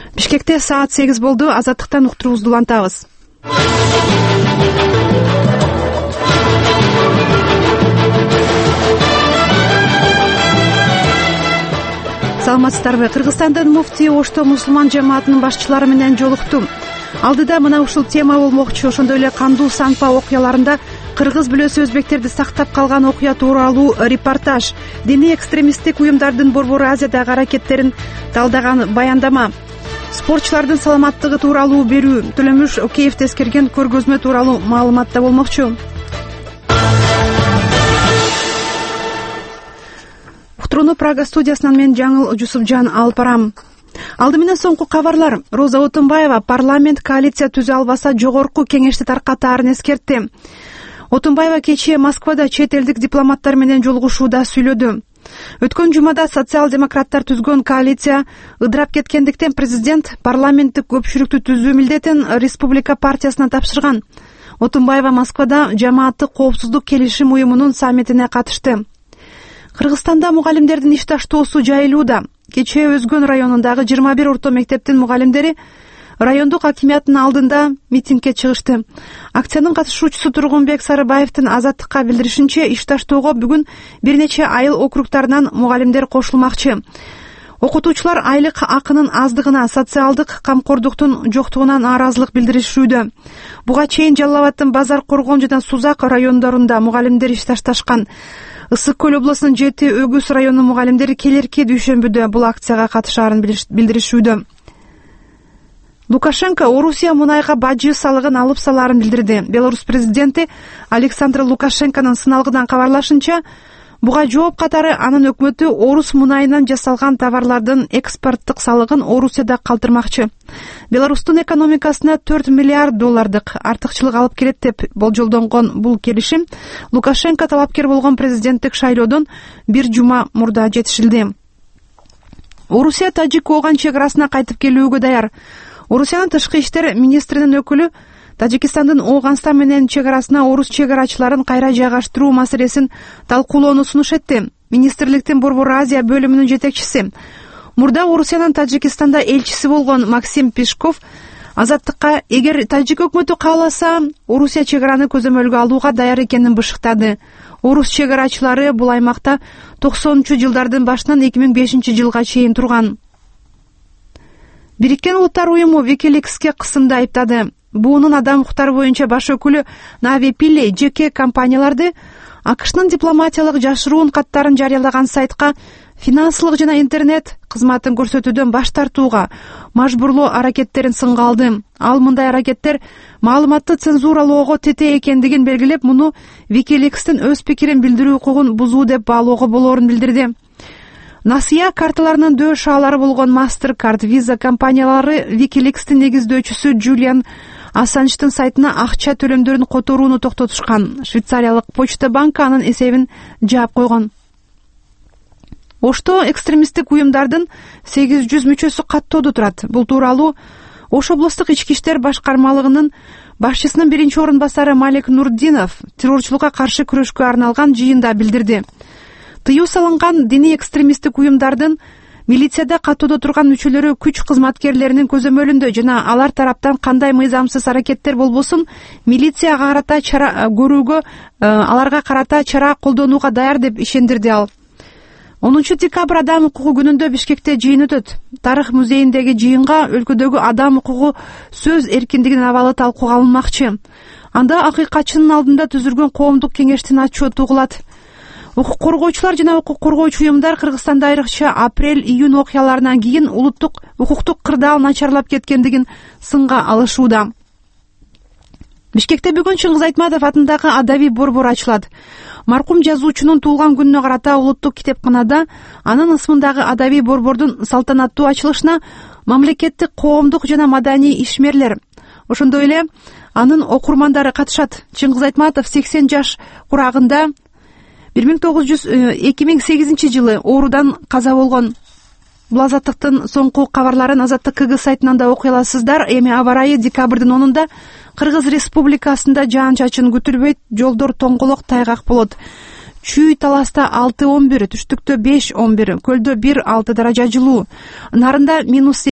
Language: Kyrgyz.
Бишкекте саат 8 болду. Азаттыктан уктуруубузду улантабыз. Саламатсыздарбы? Кыргызстандын муфти Ошто мусулман жамаатынын башчылары менен жолукту. Алдыда мына ушул тема болмокчу. Ошондой эле кандуу Санпа окуяларында кыргыз бүлөсү өзбектерди сактап калган окуя тууралуу репортаж, диний экстремисттик уюмдардын Борбор Азиядагы аракеттерин талдаган баяндама, спортчулардын саламаттыгы тууралуу берүү, Төлөмүш Океевди эскерген көргөзмө тууралуу маалымат да болмокчу. Уктурууну Прага студиясынан мен Жаңыл Жусупжан алып барам. Алды менен соңку кабарлар. Роза Отунбаева парламент коалиция түзө албаса жогорку кеңешти таркатаарын эскертти. Отунбаева кечээ Москвада чет элдик дипломаттар менен жолугушууда сүйлөдү. Өткөн жумада социал-демократтар түзгөн коалиция ыдырап кеткендиктен президент парламенттик көпчүлүктү түзүү милдетин Республика партиясына тапшырган. Отунбаева Москвада жамааттык коопсуздук келишим уюмунун саммитине катышты. Кыргызстанда мугалимдердин ишташтоосу жайылууда. Кечээ Өзгөн районундагы 21 орто мектептин мугалимдери райондук акимияттын алдында митингге чыгышты. Акциянын катышуучусу Тургунбек Сарыбаевдин Азаттыкка билдиришинче, ишташтоого бүгүн бир нече айыл округтарынан мугалимдер кошулмакчы. Окутуучулар айлык акынын аздыгына, социалдык камкордуктун жоктугуна нааразылык билдиришүүдө. Буга чейин Жалал Абадтын Базар Коргон жана Сузак райондорунда мугалимдер ишташташкан. Ысык Көл облусунун Жети Өгүз районунун мугалимдери келерки дүйшөмбүдө бул акцияга катышаарын билдиришүүдө. Лукашенко Орусия мунайга бажы салыгын алып салаарын билдирди. Беларусь президенти Александр Лукашенконун сыналгыдан кабарлашынча, буга жооп катары анын өкмөтү орус мунайынан жасалган товарлардын экспорттук салыгын Орусияда калтырмакчы. Беларустун экономикасына $4 миллиард артыкчылык алып келет деп болжолдонгон бул келишим Лукашенко талапкер болгон президенттик шайлоодон бир жума мурда жетишилди. Орусия Тажик-Ооган чек арасына кайтып келүүгө даяр. Орусиянын тышкы иштер министринин өкүлү Тажикстандын Ооганстан менен чек арасына орус чек арачыларын кайра жайгаштыруу маселесин талкуулоону сунуш этти. Министрликтин Борбор Азия бөлүмүнүн жетекчиси, мурда Орусиянын Тажикстанда элчиси болгон Максим Пешков Азаттыкка эгер Тажик өкмөтү кааласа, Орусия чек араны көзөмөлгө алууга даяр экенин бышыктады. Орус чек арачылары бул аймакта 90-жылдардын башынан 2005 жылга чейин турган. Бириккен Улуттар уюму Wikileaks'ке кысымды айыптады. Буунун адам укуктары боюнча баш өкүлү Нави Пилли жеке компанияларды АКШнын дипломатиялык жашыруун каттарын жарыялаган сайтка финансылык жана интернет кызматын көрсөтүүдөн баш тартууга мажбурлоо аракеттерин сынга алды. Ал мындай аракеттер маалыматты цензуралоого тете экендигин белгилеп, муну Wikileaks'тин өз пикирин билдирүү укугун бузуу деп баалоого болоорун билдирди. Насыя карталарынын дөш шаалары болгон MasterCard, Visa компаниялары Wikileaks'тин негиздөөчүсү Джулиан Ассанждын сайтына акча төлөмдөрүн которууну токтотушкан. Швейцариялык Почта банкы анын эсебин жаап койгон. Ошто экстремисттик уюмдардын 800 мүчөсү каттоодо турат. Бул тууралуу Ош облустук ички иштер башкармалыгынын башчысынын биринчи орун басары Малик Нурдинов террорчулукка каршы күрөшкө арналган жыйында билдирди. Тыюу салынган диний экстремисттик уюмдардын милицияда каттоодо турган мүчөлөрү күч кызматкерлеринин көзөмөлүндө жана алар тараптан кандай мыйзамсыз аракеттер болбосун милицияга карата чара көрүүгө, аларга карата чара колдонууга даяр деп ишендирди ал. 10 декабрь адам укугу күнүндө Бишкекте жыйын өтөт. Тарых музейиндеги жыйынга өлкөдөгү адам укугу сөз эркиндигинин абалы талкууга алынмакчы. Анда акыйкатчынын алдында түзүлгөн коомдук кеңештин отчету угулат. Укук коргоочулар жана укук коргоочу уюмдар Кыргызстанда айрыкча апрель-июнь окуяларынан кийин улуттук укуктук кырдаал начарлап кеткендигин сынга алышууда. Бишкекте бүгүн Чыңгыз Айтматов атындагы Адаби борбор ачылат. Маркум жазуучунун туулган күнүнө карата улуттук китепканада анын ысмындагы Адаби борбордун салтанаттуу ачылышына мамлекеттик, коомдук жана маданий ишмерлер, ошондой эле анын окурмандары катышат. Чыңгыз Айтматов 80 жаш курагында 2008 жылы оорудан каза болгон. Бул Азаттыктын соңку кабарларын Азаттык КГ сайтынан да окуй аласыздар. Эми аба ырайы декабрдын 10-унда Кыргыз Республикасында жаан-чачын күтүлбөйт, жолдор тоңголок тайгак болот. Чүй таласта 6-11, түштүктө 5-11, көлдө 1-6 даража жылуу. Нарында